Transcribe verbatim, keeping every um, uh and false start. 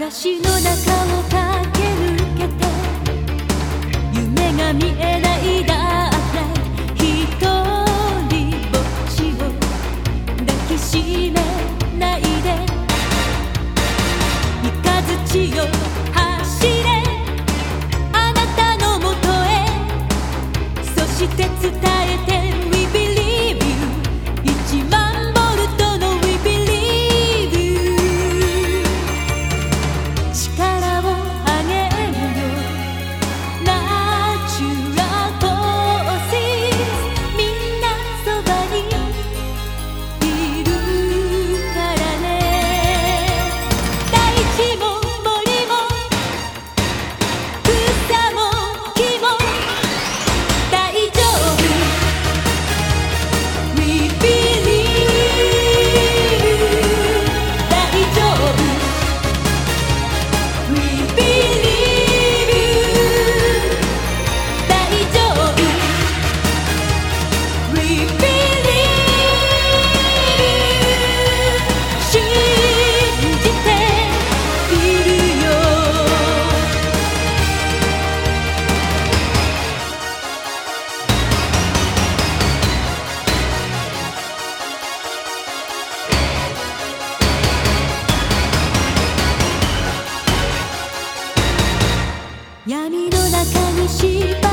嵐の中を駆け抜けて夢が見えないダークナイト、ひとりぼっちを抱きしめないで、三日月よ走れあなたのもとへ、そして伝えて We believe you 一万ボルトの We believe you 力をあげるよ Natural forces みんなそばにいるからね。大地も森も草も木も大丈夫 We believe you 大丈夫 We believe you 大丈夫 We believe you 信じているよ。闇の中にし